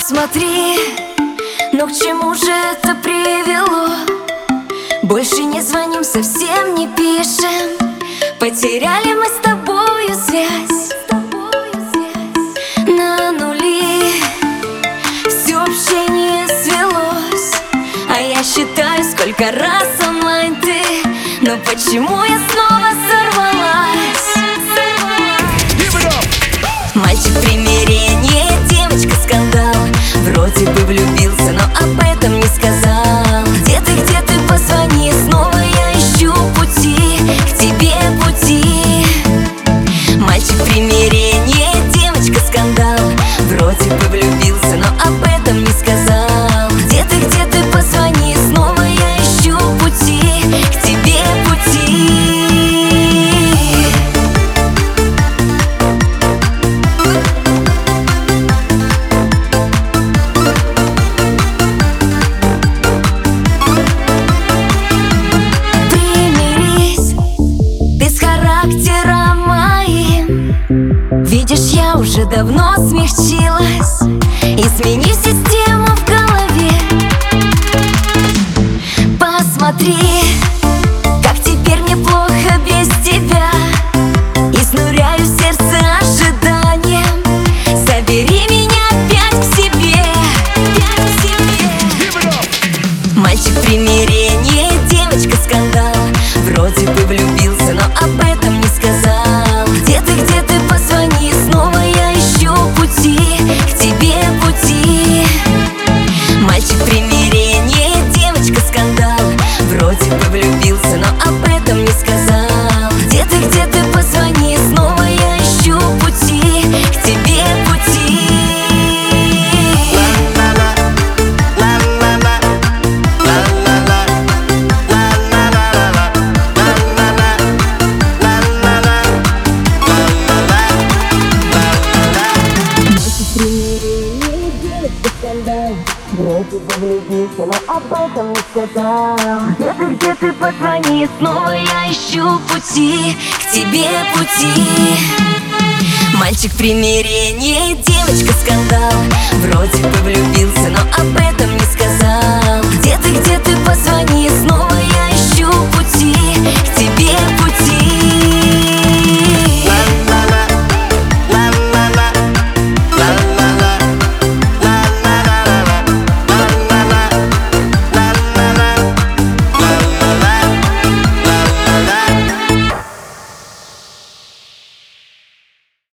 Посмотри, но к чему же это привело? Больше не звоним, совсем не пишем. Потеряли мы с тобою связь на нули. Все общение свелось, а я считаю, сколько раз онлайн ты. Но почему я снова сорвалась? Мальчик примирение, девочка скандал. Вроде бы влюбился, но об этом не сказал. Где ты, позвони, снова я ищу пути к тебе, пути. Мальчик примирение, девочка скандал. Вроде бы влюбился, но об этом не сказал. Где ты, позвони, снова я ищу пути к тебе, пути. Видишь, я уже давно смягчилась и сменив систему в голове. Посмотри, как теперь мне плохо без тебя. Изнуряю сердце ожиданием. Забери меня опять к себе, Мальчик примирение, девочка скандал. Вроде бы влюбился, но об этом не сказал. Где ты, позвони, снова я ищу пути к тебе, пути. Мальчик примирение, девочка скандал. Вроде бы влюбился, но об этом не сказал. Где ты, позвони, снова я ищу пути к тебе, пути. Вроде бы влюбился, но об этом не сказал. Где ты, позвони, снова я ищу пути к тебе, пути. Мальчик примирение, девочка скандал. Вроде бы влюбился, но об этом не сказал. Где ты, позвони, снова я ищу пути к